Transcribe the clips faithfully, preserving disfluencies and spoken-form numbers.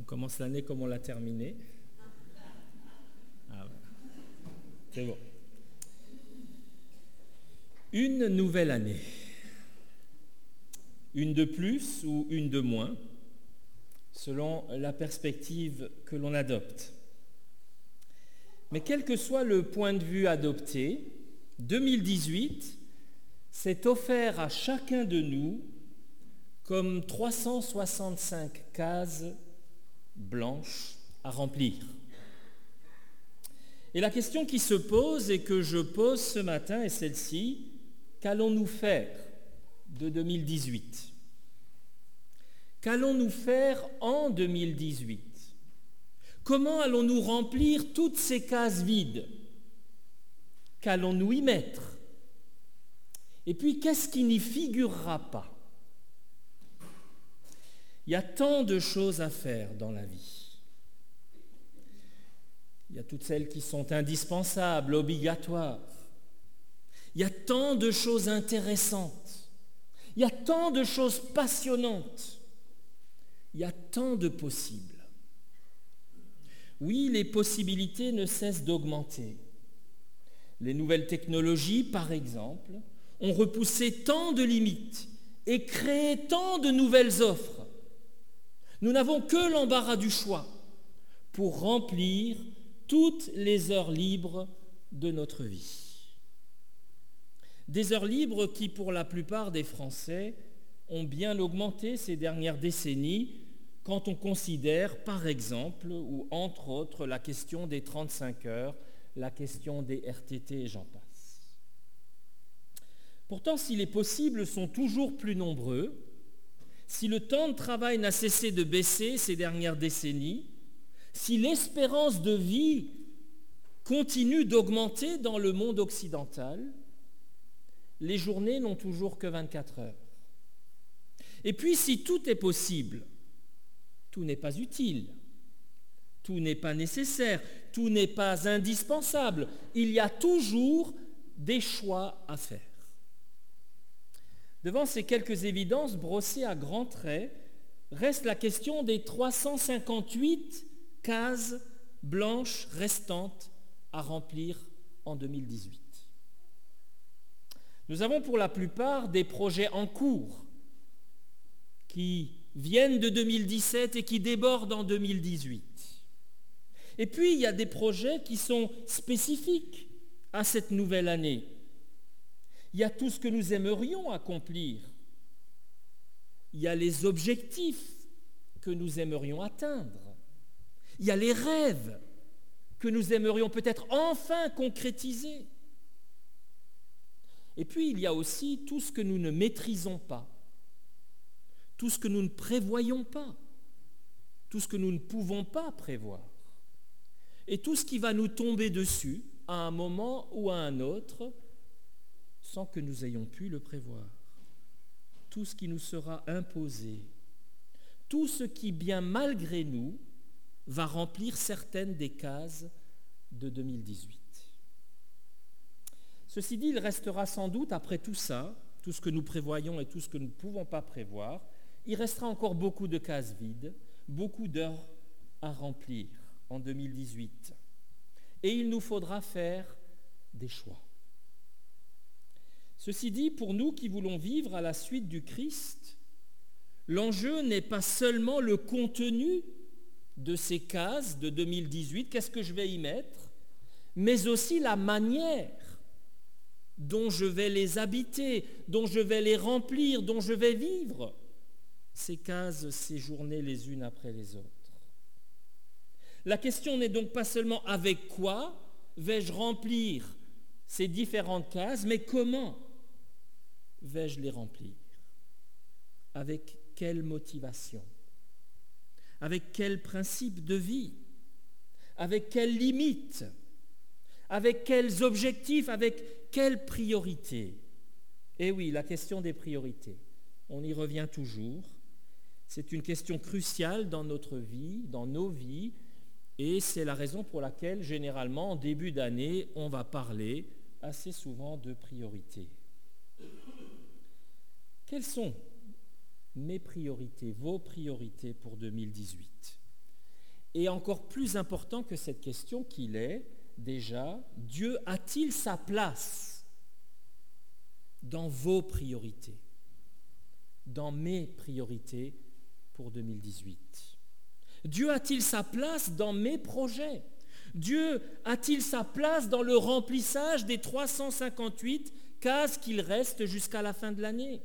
commence l'année comme on l'a terminée. Ah ouais. C'est bon. Une nouvelle année. Une de plus ou une de moins, selon la perspective que l'on adopte. Mais quel que soit le point de vue adopté, deux mille dix-huit s'est offert à chacun de nous comme trois cent soixante-cinq cases blanches à remplir. Et la question qui se pose et que je pose ce matin est celle-ci: qu'allons-nous faire de deux mille dix-huit? Qu'allons-nous faire en deux mille dix-huit? Comment allons-nous remplir toutes ces cases vides? Qu'allons-nous y mettre? Et puis, qu'est-ce qui n'y figurera pas? Il y a tant de choses à faire dans la vie. Il y a toutes celles qui sont indispensables, obligatoires. Il y a tant de choses intéressantes. Il y a tant de choses passionnantes. Il y a tant de possibles. Oui, les possibilités ne cessent d'augmenter. Les nouvelles technologies, par exemple, ont repoussé tant de limites et créé tant de nouvelles offres. Nous n'avons que l'embarras du choix pour remplir toutes les heures libres de notre vie. Des heures libres qui, pour la plupart des Français, ont bien augmenté ces dernières décennies quand on considère, par exemple, ou entre autres, la question des trente-cinq heures, la question des R T T et j'en passe. Pourtant, si les possibles sont toujours plus nombreux, si le temps de travail n'a cessé de baisser ces dernières décennies, si l'espérance de vie continue d'augmenter dans le monde occidental, les journées n'ont toujours que vingt-quatre heures. Et puis, si tout est possible, tout n'est pas utile, tout n'est pas nécessaire, tout n'est pas indispensable. Il y a toujours des choix à faire. Devant ces quelques évidences brossées à grands traits, reste la question des trois cent cinquante-huit cases blanches restantes à remplir en deux mille dix-huit. Nous avons pour la plupart des projets en cours qui viennent de deux mille dix-sept et qui débordent en deux mille dix-huit. Et puis, il y a des projets qui sont spécifiques à cette nouvelle année. Il y a tout ce que nous aimerions accomplir. Il y a les objectifs que nous aimerions atteindre. Il y a les rêves que nous aimerions peut-être enfin concrétiser. Et puis, il y a aussi tout ce que nous ne maîtrisons pas, tout ce que nous ne prévoyons pas, tout ce que nous ne pouvons pas prévoir, et tout ce qui va nous tomber dessus à un moment ou à un autre sans que nous ayons pu le prévoir. Tout ce qui nous sera imposé, tout ce qui, bien malgré nous, va remplir certaines des cases de deux mille dix-huit. Ceci dit, il restera sans doute, après tout ça, tout ce que nous prévoyons et tout ce que nous ne pouvons pas prévoir, il restera encore beaucoup de cases vides, beaucoup d'heures à remplir en deux mille dix-huit. Et il nous faudra faire des choix. Ceci dit, pour nous qui voulons vivre à la suite du Christ, l'enjeu n'est pas seulement le contenu de ces cases de deux mille dix-huit, qu'est-ce que je vais y mettre, mais aussi la manière dont je vais les habiter, dont je vais les remplir, dont je vais vivre ces cases, ces journées les unes après les autres. La question n'est donc pas seulement avec quoi vais-je remplir ces différentes cases, mais comment vais-je les remplir? Avec quelle motivation? Avec quel principe de vie? Avec quelles limites? Avec quels objectifs? Avec quelles priorités? Eh oui, la question des priorités, on y revient toujours. C'est une question cruciale dans notre vie, dans nos vies, et c'est la raison pour laquelle, généralement, en début d'année, on va parler assez souvent de priorités. Quelles sont mes priorités, vos priorités pour deux mille dix-huit? est encore plus important que cette question qu'il est déjà, Dieu a-t-il sa place dans vos priorités, dans mes priorités pour deux mille dix-huit? Dieu a-t-il sa place dans mes projets? Dieu a-t-il sa place dans le remplissage des trois cent cinquante-huit cases qu'il reste jusqu'à la fin de l'année?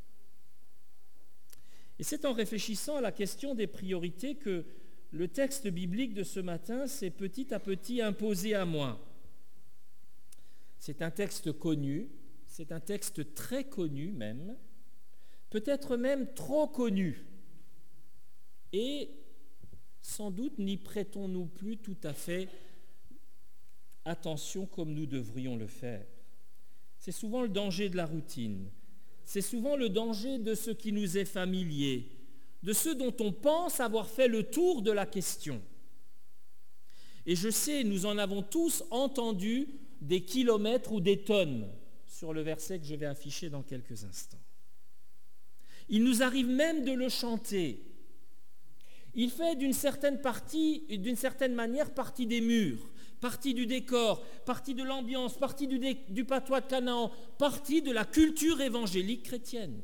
Et c'est en réfléchissant à la question des priorités que le texte biblique de ce matin s'est petit à petit imposé à moi. C'est un texte connu, c'est un texte très connu même, peut-être même trop connu. Et sans doute n'y prêtons-nous plus tout à fait attention comme nous devrions le faire. C'est souvent le danger de la routine. C'est souvent le danger de ce qui nous est familier, de ce dont on pense avoir fait le tour de la question. Et je sais, nous en avons tous entendu des kilomètres ou des tonnes sur le verset que je vais afficher dans quelques instants. Il nous arrive même de le chanter. Il fait d'une certaine partie, d'une certaine manière partie des murs, partie du décor, partie de l'ambiance, partie du, dé, du patois de Canaan, partie de la culture évangélique chrétienne.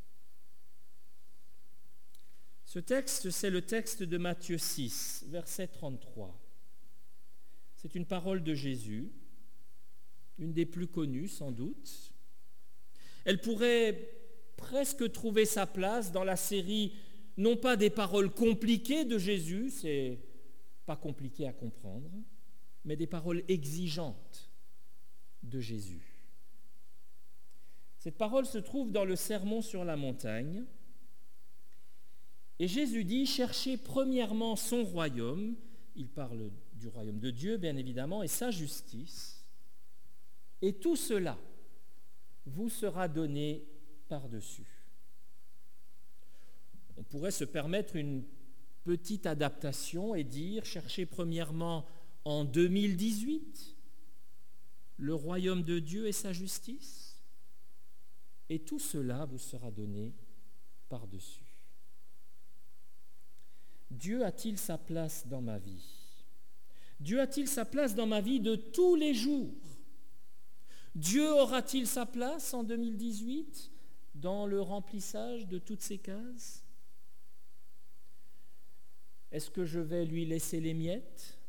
Ce texte, c'est le texte de Matthieu six, verset trente-trois. C'est une parole de Jésus, une des plus connues sans doute. Elle pourrait presque trouver sa place dans la série, non pas des paroles compliquées de Jésus, c'est pas compliqué à comprendre, mais des paroles exigeantes de Jésus. Cette parole se trouve dans le Sermon sur la montagne. Et Jésus dit, cherchez premièrement son royaume, il parle du royaume de Dieu bien évidemment, et sa justice, et tout cela vous sera donné par-dessus. On pourrait se permettre une petite adaptation et dire, cherchez premièrement en deux mille dix-huit le royaume de Dieu et sa justice, et tout cela vous sera donné par-dessus. Dieu a-t-il sa place dans ma vie? Dieu a-t-il sa place dans ma vie de tous les jours? Dieu aura-t-il sa place en deux mille dix-huit dans le remplissage de toutes ces cases? Est-ce que je vais lui laisser les miettes?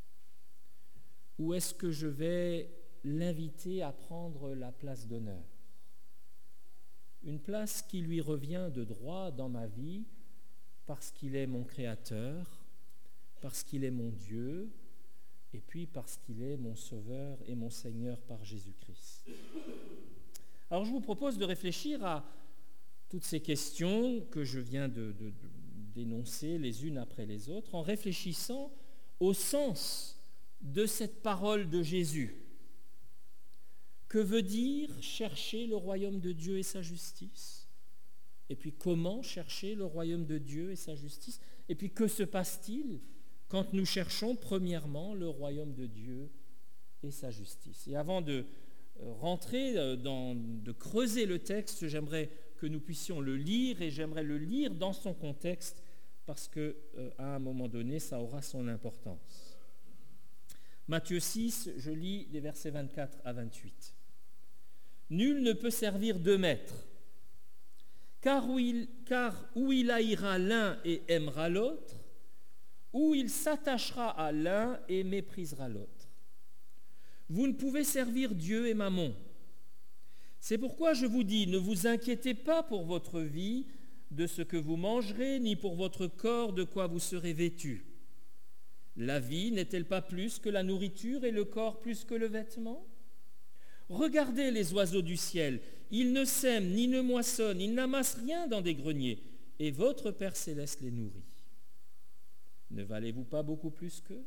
Ou est-ce que je vais l'inviter à prendre la place d'honneur? Une place qui lui revient de droit dans ma vie parce qu'il est mon Créateur, parce qu'il est mon Dieu, et puis parce qu'il est mon Sauveur et mon Seigneur par Jésus-Christ. Alors je vous propose de réfléchir à toutes ces questions que je viens de, de, de d'énoncer les unes après les autres, en réfléchissant au sens de cette parole de Jésus. Que veut dire chercher le royaume de Dieu et sa justice? Et puis comment chercher le royaume de Dieu et sa justice? Et puis que se passe-t-il quand nous cherchons premièrement le royaume de Dieu et sa justice? Et avant de rentrer dans, de creuser le texte, j'aimerais que nous puissions le lire, et j'aimerais le lire dans son contexte, parce qu'à euh, un moment donné, ça aura son importance. Matthieu six, je lis les versets vingt-quatre à vingt-huit. « Nul ne peut servir deux maîtres, car où il, car où il haïra l'un et aimera l'autre, ou il s'attachera à l'un et méprisera l'autre. Vous ne pouvez servir Dieu et Mammon. C'est pourquoi je vous dis, ne vous inquiétez pas pour votre vie, de ce que vous mangerez, ni pour votre corps, de quoi vous serez vêtus. La vie n'est-elle pas plus que la nourriture et le corps plus que le vêtement? Regardez les oiseaux du ciel, ils ne sèment ni ne moissonnent, ils n'amassent rien dans des greniers, et votre Père céleste les nourrit. Ne valez-vous pas beaucoup plus qu'eux?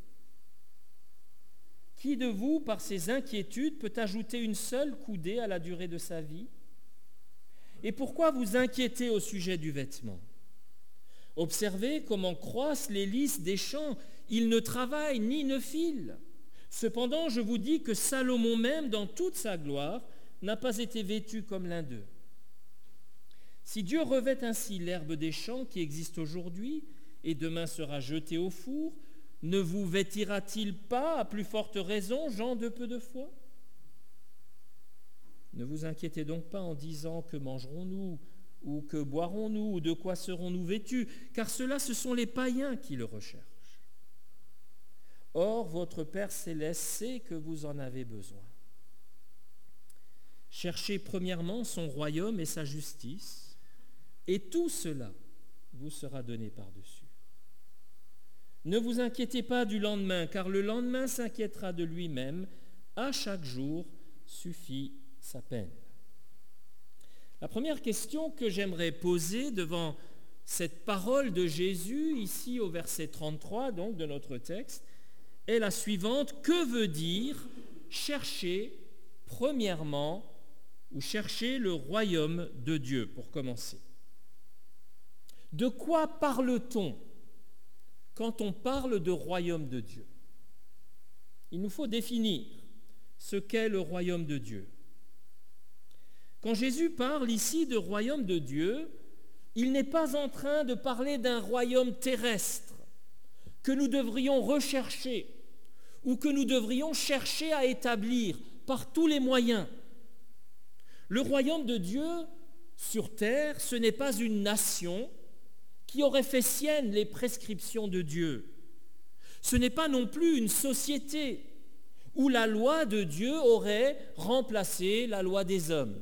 Qui de vous, par ses inquiétudes, peut ajouter une seule coudée à la durée de sa vie? Et pourquoi vous inquiétez au sujet du vêtement? Observez comment croissent les lys des champs, ils ne travaillent ni ne filent. Cependant, je vous dis que Salomon même, dans toute sa gloire, n'a pas été vêtu comme l'un d'eux. Si Dieu revêt ainsi l'herbe des champs qui existe aujourd'hui et demain sera jetée au four, ne vous vêtira-t-il pas à plus forte raison, gens de peu de foi ? Ne vous inquiétez donc pas en disant que mangerons-nous, ou que boirons-nous, ou de quoi serons-nous vêtus, car cela, ce sont les païens qui le recherchent. Or, votre Père céleste sait que vous en avez besoin. Cherchez premièrement son royaume et sa justice, et tout cela vous sera donné par-dessus. Ne vous inquiétez pas du lendemain, car le lendemain s'inquiétera de lui-même. À chaque jour suffit sa peine. La première question que j'aimerais poser devant cette parole de Jésus, ici au verset trente-trois donc, de notre texte, est la suivante. Que veut dire chercher premièrement ou chercher le royaume de Dieu, pour commencer? De quoi parle-t-on quand on parle de royaume de Dieu? Il nous faut définir ce qu'est le royaume de Dieu. Quand Jésus parle ici de royaume de Dieu, il n'est pas en train de parler d'un royaume terrestre que nous devrions rechercher ou que nous devrions chercher à établir par tous les moyens. Le royaume de Dieu sur terre, ce n'est pas une nation qui aurait fait sienne les prescriptions de Dieu. Ce n'est pas non plus une société où la loi de Dieu aurait remplacé la loi des hommes.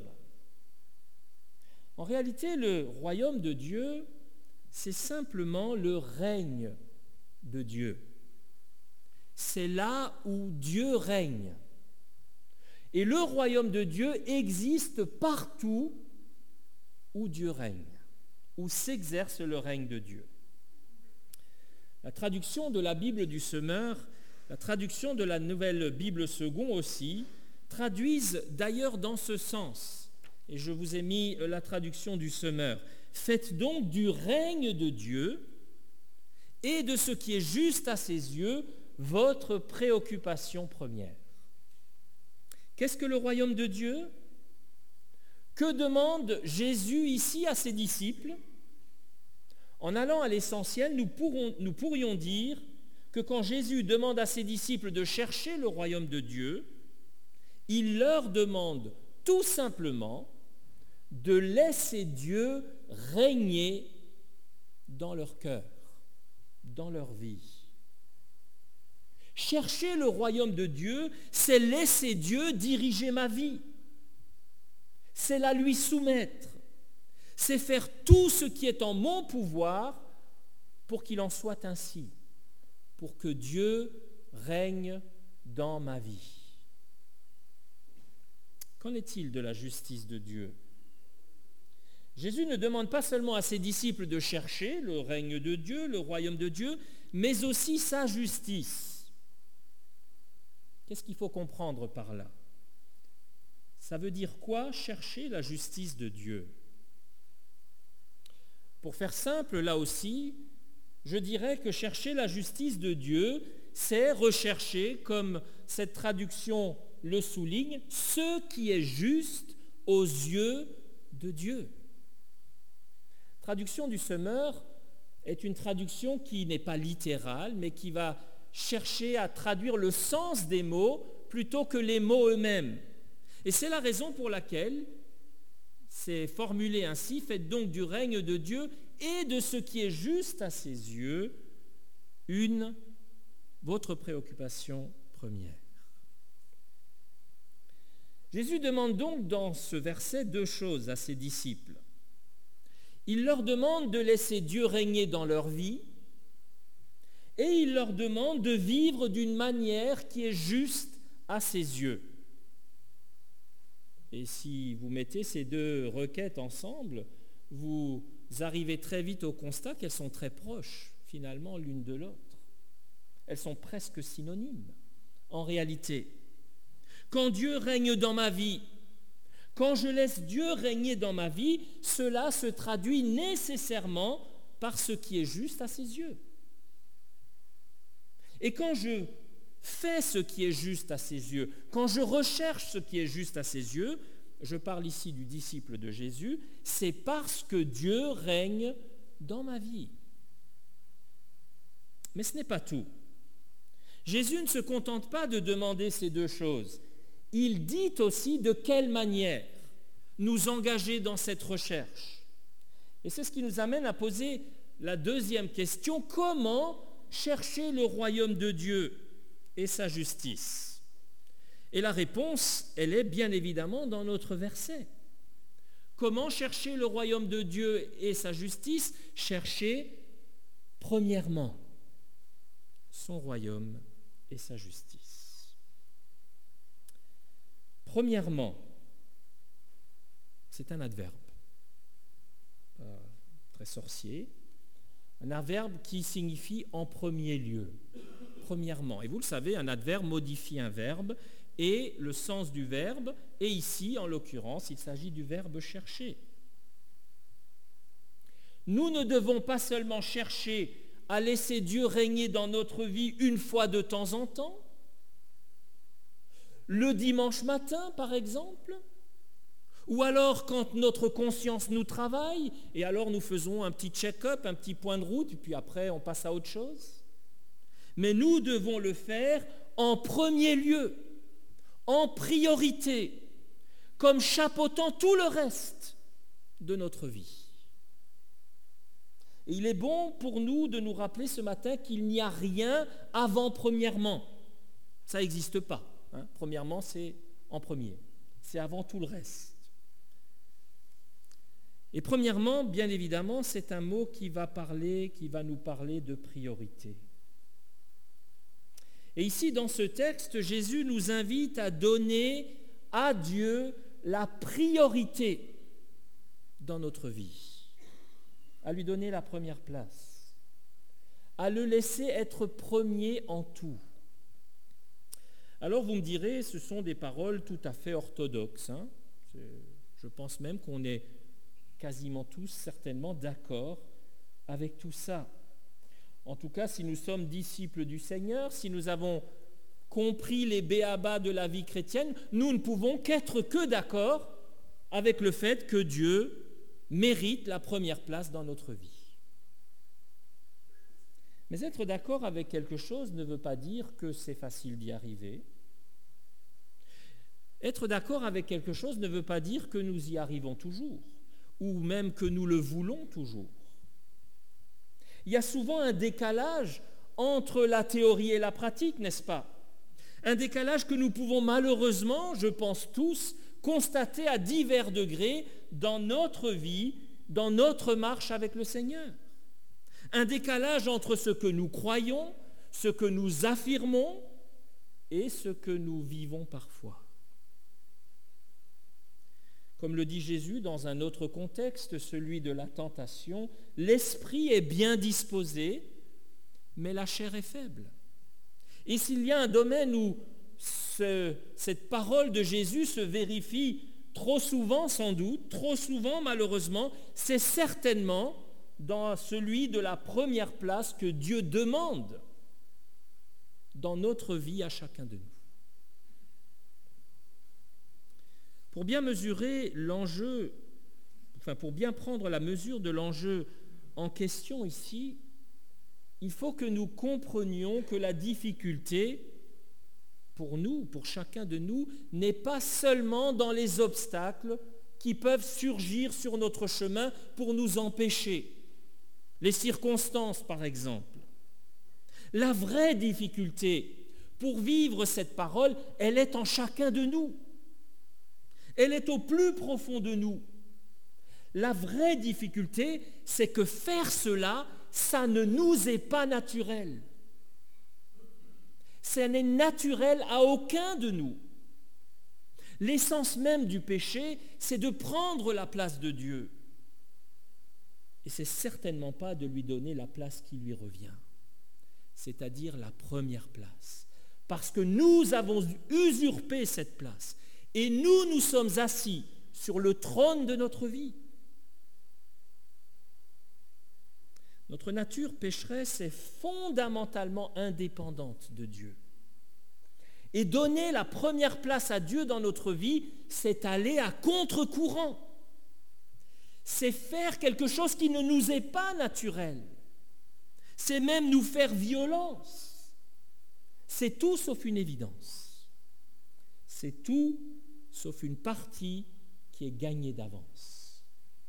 En réalité, le royaume de Dieu, c'est simplement le règne de Dieu. C'est là où Dieu règne. Et le royaume de Dieu existe partout où Dieu règne, où s'exerce le règne de Dieu. La traduction de la Bible du Semeur, la traduction de la Nouvelle Bible Second aussi, traduisent d'ailleurs dans ce sens. Et je vous ai mis la traduction du Semeur. Faites donc du règne de Dieu et de ce qui est juste à ses yeux votre préoccupation première. Qu'est-ce que le royaume de Dieu ? Que demande Jésus ici à ses disciples ? En allant à l'essentiel, nous, pourrons, nous pourrions dire que quand Jésus demande à ses disciples de chercher le royaume de Dieu, il leur demande tout simplement de laisser Dieu régner dans leur cœur, dans leur vie. Chercher le royaume de Dieu, c'est laisser Dieu diriger ma vie. C'est la lui soumettre. C'est faire tout ce qui est en mon pouvoir pour qu'il en soit ainsi, pour que Dieu règne dans ma vie. Qu'en est-il de la justice de Dieu ? Jésus ne demande pas seulement à ses disciples de chercher le règne de Dieu, le royaume de Dieu, mais aussi sa justice. Qu'est-ce qu'il faut comprendre par là ? Ça veut dire quoi, chercher la justice de Dieu ? Pour faire simple, là aussi, je dirais que chercher la justice de Dieu, c'est rechercher, comme cette traduction le souligne, ce qui est juste aux yeux de Dieu. Traduction du Semeur est une traduction qui n'est pas littérale, mais qui va chercher à traduire le sens des mots plutôt que les mots eux-mêmes. Et c'est la raison pour laquelle c'est formulé ainsi, faites donc du règne de Dieu et de ce qui est juste à ses yeux une, votre préoccupation première. Jésus demande donc dans ce verset deux choses à ses disciples. Il leur demande de laisser Dieu régner dans leur vie et il leur demande de vivre d'une manière qui est juste à ses yeux. Et si vous mettez ces deux requêtes ensemble, vous arrivez très vite au constat qu'elles sont très proches, finalement, l'une de l'autre. Elles sont presque synonymes, en réalité. Quand Dieu règne dans ma vie, quand je laisse Dieu régner dans ma vie, cela se traduit nécessairement par ce qui est juste à ses yeux. Et quand je fais ce qui est juste à ses yeux, quand je recherche ce qui est juste à ses yeux, je parle ici du disciple de Jésus, c'est parce que Dieu règne dans ma vie. Mais ce n'est pas tout. Jésus ne se contente pas de demander ces deux choses. Il dit aussi de quelle manière nous engager dans cette recherche. Et c'est ce qui nous amène à poser la deuxième question, comment chercher le royaume de Dieu et sa justice? Et la réponse, elle est bien évidemment dans notre verset. Comment chercher le royaume de Dieu et sa justice? Chercher premièrement son royaume et sa justice. Premièrement, c'est un adverbe, pas très sorcier, un adverbe qui signifie en premier lieu, premièrement. Et vous le savez, un adverbe modifie un verbe et le sens du verbe, et ici, en l'occurrence, il s'agit du verbe chercher. Nous ne devons pas seulement chercher à laisser Dieu régner dans notre vie une fois de temps en temps, le dimanche matin par exemple, ou alors quand notre conscience nous travaille, et alors nous faisons un petit check-up, un petit point de route, et puis après on passe à autre chose. Mais nous devons le faire en premier lieu, en priorité, comme chapeautant tout le reste de notre vie. Et il est bon pour nous de nous rappeler ce matin qu'il n'y a rien avant premièrement. Ça n'existe pas. Hein. Premièrement, c'est en premier. C'est avant tout le reste. Et premièrement, bien évidemment, c'est un mot qui va parler, qui va nous parler de priorité. Et ici, dans ce texte, Jésus nous invite à donner à Dieu la priorité dans notre vie, à lui donner la première place, à le laisser être premier en tout. Alors vous me direz, ce sont des paroles tout à fait orthodoxes. Hein. Je pense même qu'on est quasiment tous certainement d'accord avec tout ça. En tout cas, si nous sommes disciples du Seigneur, si nous avons compris les béabas de la vie chrétienne, nous ne pouvons qu'être que d'accord avec le fait que Dieu mérite la première place dans notre vie. Mais être d'accord avec quelque chose ne veut pas dire que c'est facile d'y arriver. Être d'accord avec quelque chose ne veut pas dire que nous y arrivons toujours, ou même que nous le voulons toujours. Il y a souvent un décalage entre la théorie et la pratique, n'est-ce pas? Un décalage que nous pouvons malheureusement, je pense tous, constater à divers degrés dans notre vie, dans notre marche avec le Seigneur. Un décalage entre ce que nous croyons, ce que nous affirmons et ce que nous vivons parfois. Comme le dit Jésus dans un autre contexte, celui de la tentation, l'esprit est bien disposé, mais la chair est faible. Et s'il y a un domaine où ce, cette parole de Jésus se vérifie trop souvent sans doute, trop souvent malheureusement, c'est certainement dans celui de la première place que Dieu demande dans notre vie à chacun de nous. Pour bien mesurer l'enjeu, enfin pour bien prendre la mesure de l'enjeu en question ici, il faut que nous comprenions que la difficulté pour nous, pour chacun de nous, n'est pas seulement dans les obstacles qui peuvent surgir sur notre chemin pour nous empêcher. Les circonstances, par exemple. La vraie difficulté pour vivre cette parole, elle est en chacun de nous. Elle est au plus profond de nous. La vraie difficulté, c'est que faire cela, ça ne nous est pas naturel. Ça n'est naturel à aucun de nous. L'essence même du péché, c'est de prendre la place de Dieu. Et c'est certainement pas de lui donner la place qui lui revient, c'est-à-dire la première place. Parce que nous avons usurpé cette place. Et nous, nous sommes assis sur le trône de notre vie. Notre nature pécheresse est fondamentalement indépendante de Dieu. Et donner la première place à Dieu dans notre vie, c'est aller à contre-courant. C'est faire quelque chose qui ne nous est pas naturel. C'est même nous faire violence. c'est tout sauf une évidence. C'est tout sauf une partie qui est gagnée d'avance.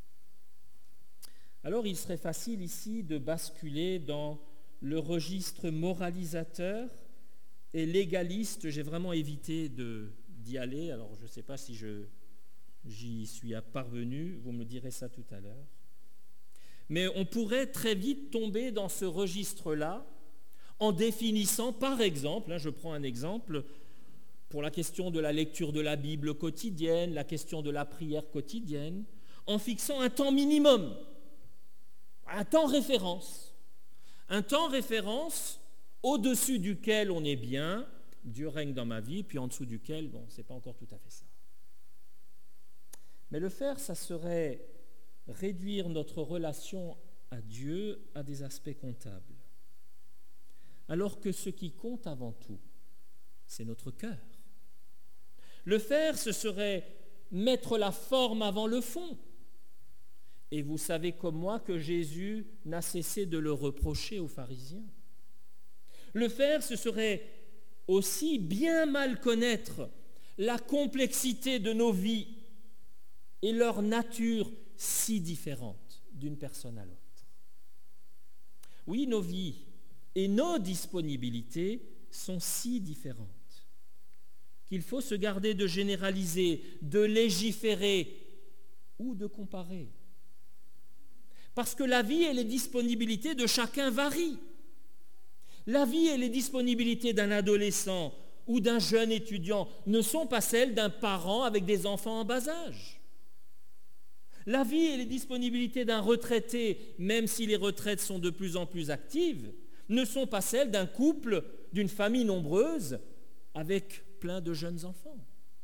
Alors il serait facile ici de basculer dans le registre moralisateur et légaliste. J'ai vraiment évité de, d'y aller, alors je ne sais pas si je, j'y suis parvenu, vous me direz ça tout à l'heure. Mais on pourrait très vite tomber dans ce registre-là en définissant, par exemple, hein, je prends un exemple, pour la question de la lecture de la Bible quotidienne, la question de la prière quotidienne, en fixant un temps minimum, un temps référence, un temps référence au-dessus duquel on est bien, Dieu règne dans ma vie, puis en dessous duquel, bon, c'est pas encore tout à fait ça. Mais le faire, ça serait réduire notre relation à Dieu à des aspects comptables. Alors que ce qui compte avant tout, c'est notre cœur. Le faire, ce serait mettre la forme avant le fond. Et vous savez comme moi que Jésus n'a cessé de le reprocher aux pharisiens. Le faire, ce serait aussi bien mal connaître la complexité de nos vies et leur nature si différente d'une personne à l'autre. Oui, nos vies et nos disponibilités sont si différentes qu'il faut se garder de généraliser, de légiférer ou de comparer. Parce que la vie et les disponibilités de chacun varient. La vie et les disponibilités d'un adolescent ou d'un jeune étudiant ne sont pas celles d'un parent avec des enfants en bas âge. La vie et les disponibilités d'un retraité, même si les retraites sont de plus en plus actives, ne sont pas celles d'un couple, d'une famille nombreuse, avec plein de jeunes enfants.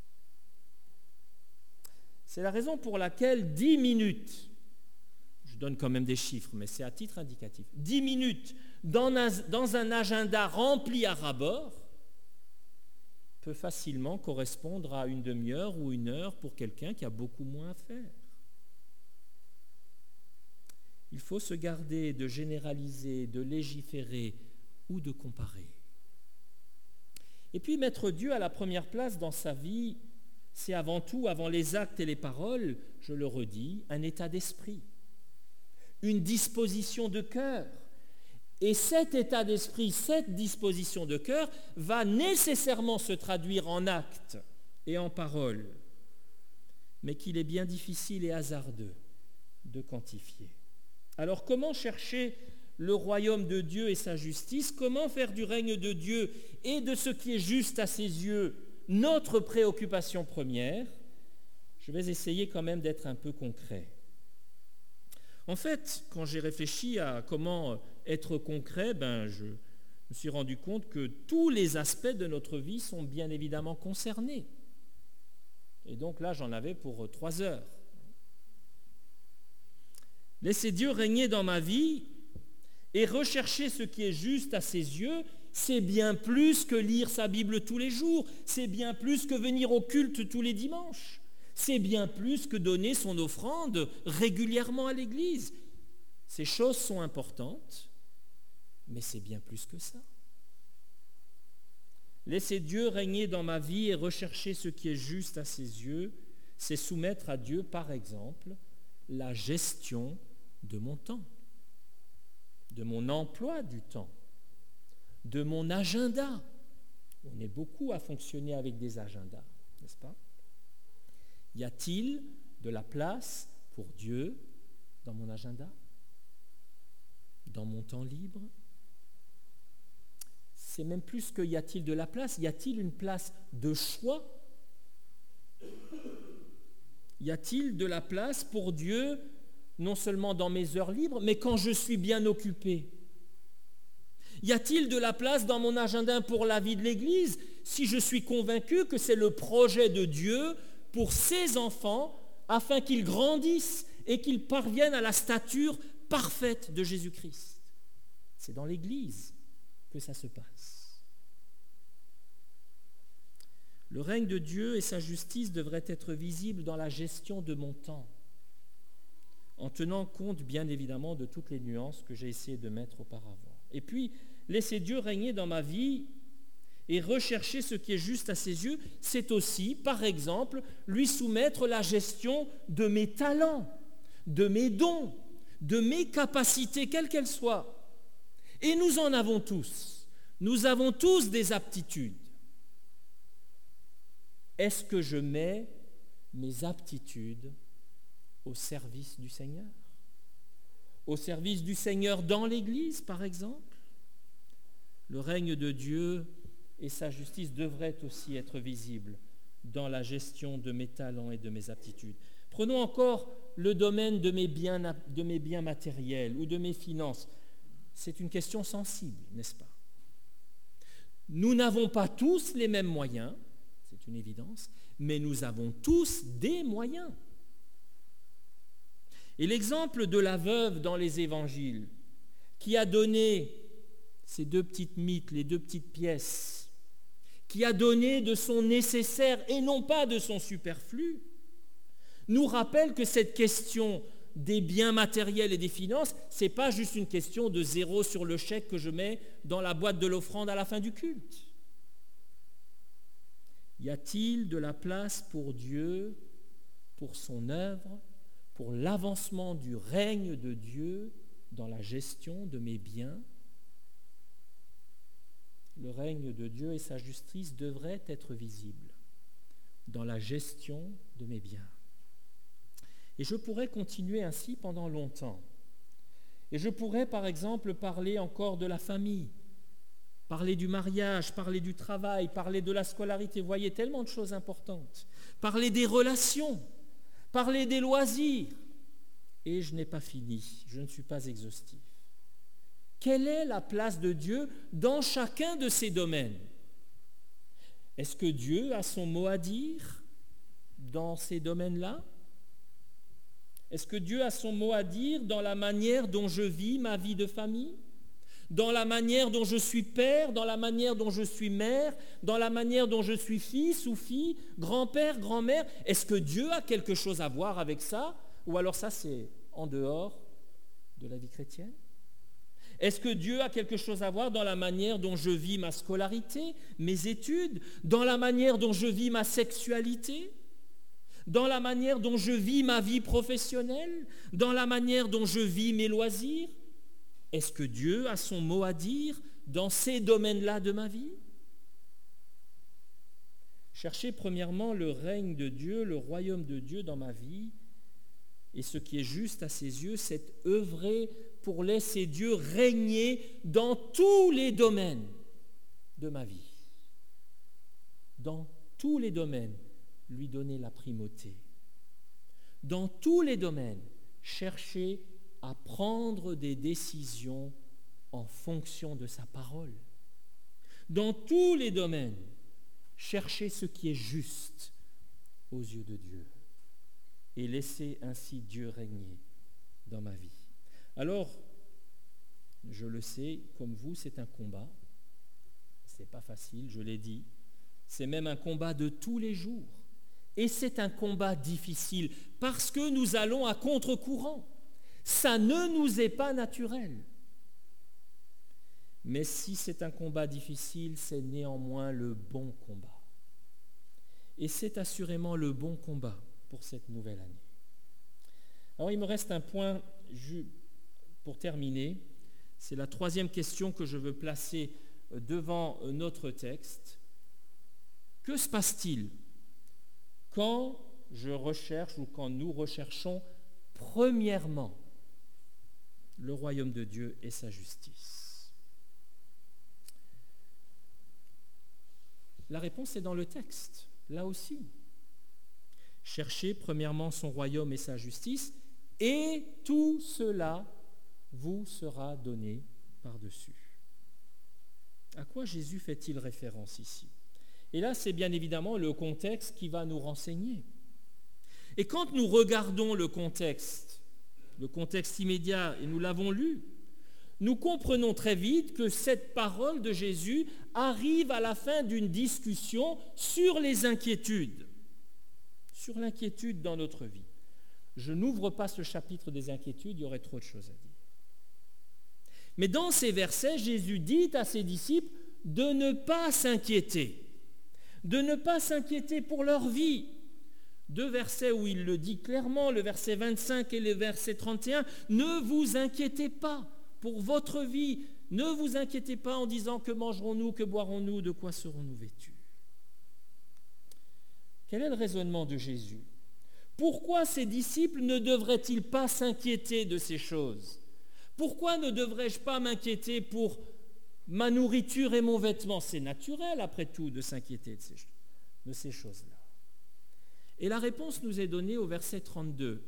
C'est la raison pour laquelle dix minutes, je donne quand même des chiffres, mais c'est à titre indicatif, dix minutes dans un, dans un agenda rempli à ras-bord peut facilement correspondre à une demi-heure ou une heure pour quelqu'un qui a beaucoup moins à faire. Il faut se garder de généraliser, de légiférer ou de comparer. Et puis mettre Dieu à la première place dans sa vie, c'est avant tout, avant les actes et les paroles, je le redis, un état d'esprit, une disposition de cœur. Et cet état d'esprit, cette disposition de cœur va nécessairement se traduire en actes et en paroles, mais qu'il est bien difficile et hasardeux de quantifier. Alors comment chercher le royaume de Dieu et sa justice? Comment faire du règne de Dieu et de ce qui est juste à ses yeux notre préoccupation première? Je vais essayer quand même d'être un peu concret. En fait, quand j'ai réfléchi à comment être concret, ben je me suis rendu compte que tous les aspects de notre vie sont bien évidemment concernés. Et donc là, j'en avais pour trois heures. Laisser Dieu régner dans ma vie et rechercher ce qui est juste à ses yeux, c'est bien plus que lire sa Bible tous les jours, c'est bien plus que venir au culte tous les dimanches, c'est bien plus que donner son offrande régulièrement à l'Église. Ces choses sont importantes, mais c'est bien plus que ça. Laisser Dieu régner dans ma vie et rechercher ce qui est juste à ses yeux, c'est soumettre à Dieu, par exemple, la gestion de mon temps, de mon emploi du temps, de mon agenda. On est beaucoup à fonctionner avec des agendas, n'est-ce pas? Y a-t-il de la place pour Dieu dans mon agenda? Dans mon temps libre? C'est même plus que y a-t-il de la place, y a-t-il une place de choix? Y a-t-il de la place pour Dieu non seulement dans mes heures libres, mais quand je suis bien occupé? Y a-t-il de la place dans mon agenda pour la vie de l'Église si je suis convaincu que c'est le projet de Dieu pour ses enfants afin qu'ils grandissent et qu'ils parviennent à la stature parfaite de Jésus-Christ? C'est dans l'Église que ça se passe. Le règne de Dieu et sa justice devraient être visibles dans la gestion de mon temps, en tenant compte bien évidemment de toutes les nuances que j'ai essayé de mettre auparavant. Et puis, laisser Dieu régner dans ma vie, et rechercher ce qui est juste à ses yeux, c'est aussi, par exemple, lui soumettre la gestion de mes talents, de mes dons, de mes capacités, quelles qu'elles soient. Et nous en avons tous. Nous avons tous des aptitudes. Est-ce que je mets mes aptitudes au service du Seigneur? Au service du Seigneur dans l'Église, par exemple? Le règne de Dieu et sa justice devraient aussi être visibles dans la gestion de mes talents et de mes aptitudes. Prenons encore le domaine de mes biens, de mes biens matériels ou de mes finances. C'est une question sensible, n'est-ce pas? Nous n'avons pas tous les mêmes moyens, c'est une évidence, mais nous avons tous des moyens. Et l'exemple de la veuve dans les évangiles, qui a donné ces deux petites mites, les deux petites pièces, qui a donné de son nécessaire et non pas de son superflu, nous rappelle que cette question des biens matériels et des finances, ce n'est pas juste une question de zéro sur le chèque que je mets dans la boîte de l'offrande à la fin du culte. Y a-t-il de la place pour Dieu, pour son œuvre, pour l'avancement du règne de Dieu dans la gestion de mes biens? Le règne de Dieu et sa justice devraient être visibles dans la gestion de mes biens. Et je pourrais continuer ainsi pendant longtemps. Et je pourrais, par exemple, parler encore de la famille, parler du mariage, parler du travail, parler de la scolarité. Vous voyez, tellement de choses importantes. Parler des relations, parler des loisirs. Et je n'ai pas fini, je ne suis pas exhaustif. Quelle est la place de Dieu dans chacun de ces domaines? Est-ce que Dieu a son mot à dire dans ces domaines-là? Est-ce que Dieu a son mot à dire dans la manière dont je vis ma vie de famille? Dans la manière dont je suis père, dans la manière dont je suis mère, dans la manière dont je suis fils ou fille, grand-père, grand-mère? Est-ce que Dieu a quelque chose à voir avec ça? Ou alors ça, c'est en dehors de la vie chrétienne? Est-ce que Dieu a quelque chose à voir dans la manière dont je vis ma scolarité, mes études, dans la manière dont je vis ma sexualité, dans la manière dont je vis ma vie professionnelle, dans la manière dont je vis mes loisirs? Est-ce que Dieu a son mot à dire dans ces domaines-là de ma vie? Cherchez premièrement le règne de Dieu, le royaume de Dieu dans ma vie, et ce qui est juste à ses yeux, c'est œuvrer pour laisser Dieu régner dans tous les domaines de ma vie. Dans tous les domaines, lui donner la primauté. Dans tous les domaines, chercher à prendre des décisions en fonction de sa parole. Dans tous les domaines, chercher ce qui est juste aux yeux de Dieu et laisser ainsi Dieu régner dans ma vie. Alors, je le sais, comme vous, c'est un combat. Ce n'est pas facile, je l'ai dit. C'est même un combat de tous les jours. Et c'est un combat difficile parce que nous allons à contre-courant. Ça ne nous est pas naturel. Mais si c'est un combat difficile, c'est néanmoins le bon combat. Et c'est assurément le bon combat pour cette nouvelle année. Alors il me reste un point pour terminer. C'est la troisième question que je veux placer devant notre texte. Que se passe-t-il quand je recherche ou quand nous recherchons premièrement le royaume de Dieu et sa justice? La réponse est dans le texte, là aussi. Cherchez premièrement son royaume et sa justice, et tout cela vous sera donné par-dessus. À quoi Jésus fait-il référence ici? Et là, c'est bien évidemment le contexte qui va nous renseigner. Et quand nous regardons le contexte, le contexte immédiat, et nous l'avons lu, nous comprenons très vite que cette parole de Jésus arrive à la fin d'une discussion sur les inquiétudes, sur l'inquiétude dans notre vie. Je n'ouvre pas ce chapitre des inquiétudes, il y aurait trop de choses à dire. Mais dans ces versets, Jésus dit à ses disciples, de ne pas s'inquiéter, de ne pas s'inquiéter pour leur vie. Deux versets où il le dit clairement, le verset vingt-cinq et le verset trente et un, ne vous inquiétez pas pour votre vie, ne vous inquiétez pas en disant que mangerons-nous, que boirons-nous, de quoi serons-nous vêtus. Quel est le raisonnement de Jésus? Pourquoi ses disciples ne devraient-ils pas s'inquiéter de ces choses? Pourquoi ne devrais-je pas m'inquiéter pour ma nourriture et mon vêtement? C'est naturel, après tout, de s'inquiéter de ces, de ces choses-là. Et la réponse nous est donnée au verset trente-deux.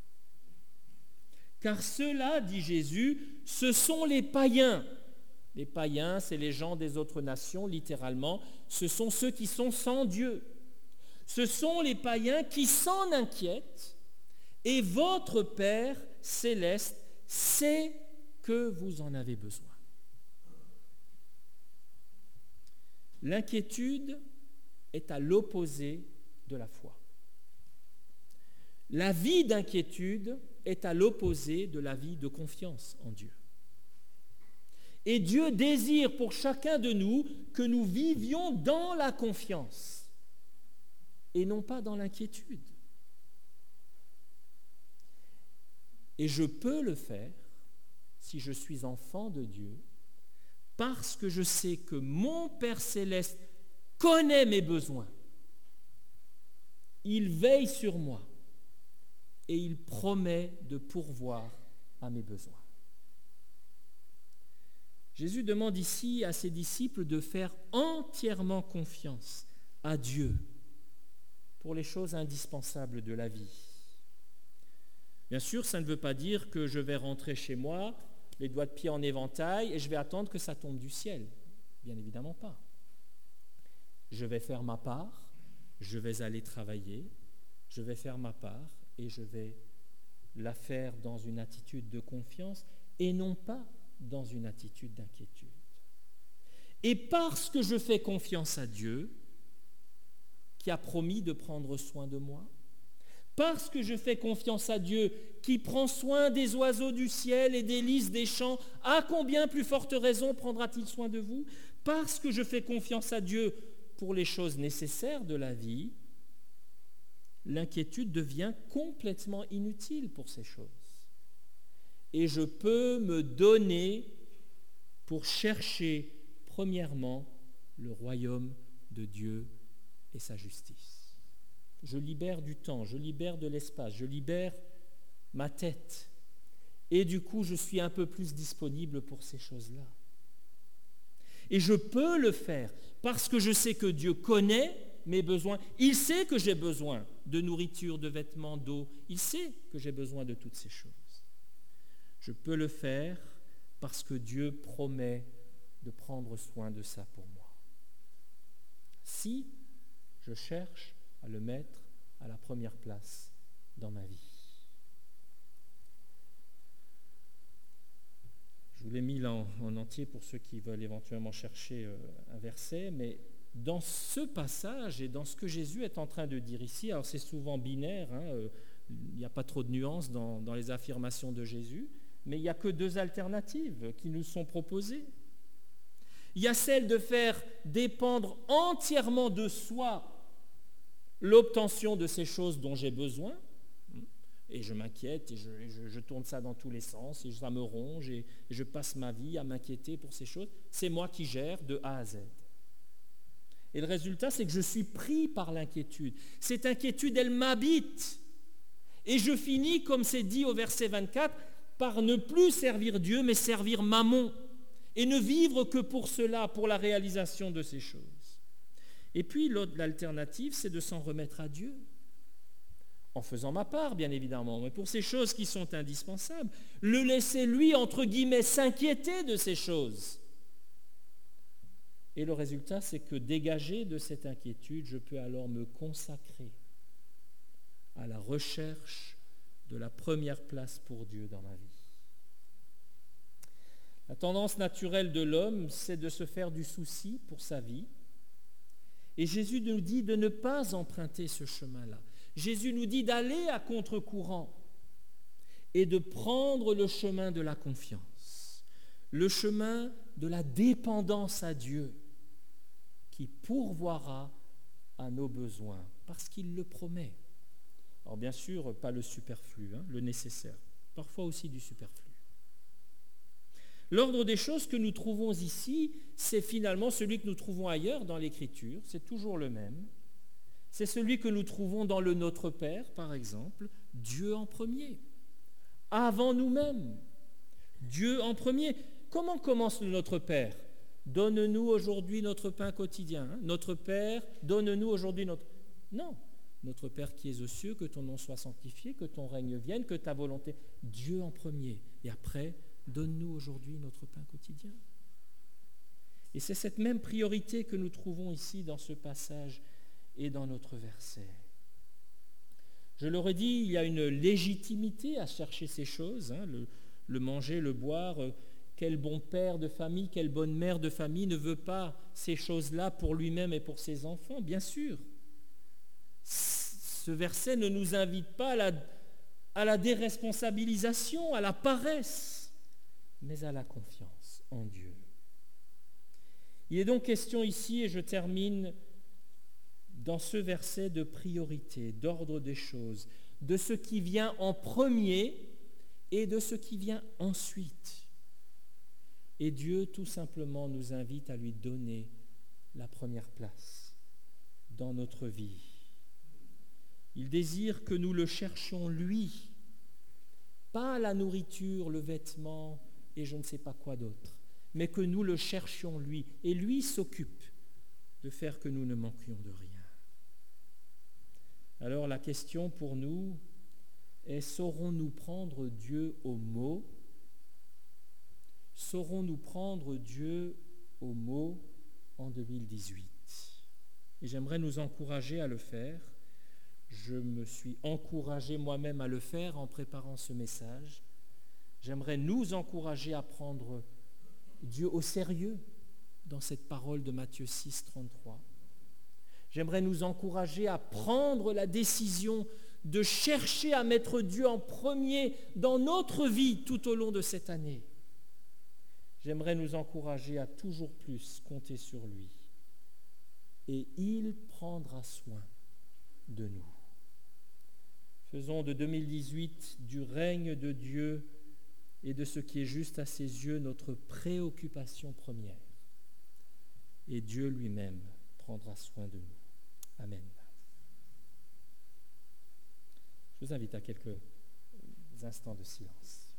Car ceux-là, dit Jésus, ce sont les païens. Les païens, c'est les gens des autres nations, littéralement. Ce sont ceux qui sont sans Dieu. Ce sont les païens qui s'en inquiètent, et votre Père céleste sait que vous en avez besoin. L'inquiétude est à l'opposé de la foi. La vie d'inquiétude est à l'opposé de la vie de confiance en Dieu. Et Dieu désire pour chacun de nous que nous vivions dans la confiance et non pas dans l'inquiétude. Et je peux le faire si je suis enfant de Dieu, parce que je sais que mon Père céleste connaît mes besoins. Il veille sur moi et il promet de pourvoir à mes besoins. Jésus demande ici à ses disciples de faire entièrement confiance à Dieu pour les choses indispensables de la vie. Bien sûr, ça ne veut pas dire que je vais rentrer chez moi, les doigts de pied en éventail, et je vais attendre que ça tombe du ciel. Bien évidemment pas. Je vais faire ma part, je vais aller travailler, je vais faire ma part, et je vais la faire dans une attitude de confiance, et non pas dans une attitude d'inquiétude. Et parce que je fais confiance à Dieu, qui a promis de prendre soin de moi, parce que je fais confiance à Dieu qui prend soin des oiseaux du ciel et des lys des champs, à combien plus forte raison prendra-t-il soin de vous? Parce que je fais confiance à Dieu pour les choses nécessaires de la vie, l'inquiétude devient complètement inutile pour ces choses. Et je peux me donner pour chercher premièrement le royaume de Dieu et sa justice. Je libère du temps, je libère de l'espace, je libère ma tête. Et du coup, je suis un peu plus disponible pour ces choses-là. Et je peux le faire parce que je sais que Dieu connaît mes besoins. Il sait que j'ai besoin de nourriture, de vêtements, d'eau. Il sait que j'ai besoin de toutes ces choses. Je peux le faire parce que Dieu promet de prendre soin de ça pour moi. Si je cherche à le mettre à la première place dans ma vie. Je vous l'ai mis là en, en entier pour ceux qui veulent éventuellement chercher euh, un verset, mais dans ce passage et dans ce que Jésus est en train de dire ici, alors c'est souvent binaire, hein, euh, il n'y a pas trop de nuances dans, dans les affirmations de Jésus, mais il n'y a que deux alternatives qui nous sont proposées. Il y a celle de faire dépendre entièrement de soi l'obtention de ces choses dont j'ai besoin, et je m'inquiète, et je, je, je tourne ça dans tous les sens, et ça me ronge, et, et je passe ma vie à m'inquiéter pour ces choses. C'est moi qui gère de A à Z. Et le résultat, c'est que je suis pris par l'inquiétude. Cette inquiétude, elle m'habite. Et je finis, comme c'est dit au verset vingt-quatre, par ne plus servir Dieu, mais servir Mammon, et ne vivre que pour cela, pour la réalisation de ces choses. Et puis l'autre, l'alternative, c'est de s'en remettre à Dieu, en faisant ma part, bien évidemment, mais pour ces choses qui sont indispensables, le laisser, lui, entre guillemets, s'inquiéter de ces choses. Et le résultat, c'est que dégagé de cette inquiétude, je peux alors me consacrer à la recherche de la première place pour Dieu dans ma vie. La tendance naturelle de l'homme, c'est de se faire du souci pour sa vie. Et Jésus nous dit de ne pas emprunter ce chemin-là. Jésus nous dit d'aller à contre-courant et de prendre le chemin de la confiance, le chemin de la dépendance à Dieu, qui pourvoira à nos besoins, parce qu'il le promet. Alors bien sûr, pas le superflu, hein, le nécessaire, parfois aussi du superflu. L'ordre des choses que nous trouvons ici, c'est finalement celui que nous trouvons ailleurs dans l'Écriture, c'est toujours le même. C'est celui que nous trouvons dans le Notre Père, par exemple, Dieu en premier, avant nous-mêmes, Dieu en premier. Comment commence le Notre Père ? Donne-nous aujourd'hui notre pain quotidien. Hein ? Notre Père, donne-nous aujourd'hui notre... Non, notre Père qui es aux cieux, que ton nom soit sanctifié, que ton règne vienne, que ta volonté... Dieu en premier. Et après, donne-nous aujourd'hui notre pain quotidien. Et c'est cette même priorité que nous trouvons ici dans ce passage et dans notre verset. Je l'aurais dit, il y a une légitimité à chercher ces choses, hein, le, le manger, le boire. Quel bon père de famille, quelle bonne mère de famille ne veut pas ces choses-là pour lui-même et pour ses enfants ? Bien sûr. Ce verset ne nous invite pas à la, à la déresponsabilisation, à la paresse, mais à la confiance en Dieu. Il est donc question ici, et je termine dans ce verset, de priorité, d'ordre des choses, de ce qui vient en premier et de ce qui vient ensuite. Et Dieu, tout simplement, nous invite à lui donner la première place dans notre vie. Il désire que nous le cherchions lui, pas la nourriture, le vêtement et je ne sais pas quoi d'autre, mais que nous le cherchions lui. Et lui s'occupe de faire que nous ne manquions de rien. Alors la question pour nous est, saurons-nous prendre Dieu au mot ? Saurons-nous prendre Dieu au mot en deux mille dix-huit ? Et j'aimerais nous encourager à le faire. Je me suis encouragé moi-même à le faire en préparant ce message. J'aimerais nous encourager à prendre Dieu au sérieux dans cette parole de Matthieu six, trente-trois. J'aimerais nous encourager à prendre la décision de chercher à mettre Dieu en premier dans notre vie tout au long de cette année. J'aimerais nous encourager à toujours plus compter sur lui. Et il prendra soin de nous. Faisons de deux mille dix-huit du règne de Dieu et de ce qui est juste à ses yeux notre préoccupation première. Et Dieu lui-même prendra soin de nous. Amen. Je vous invite à quelques instants de silence.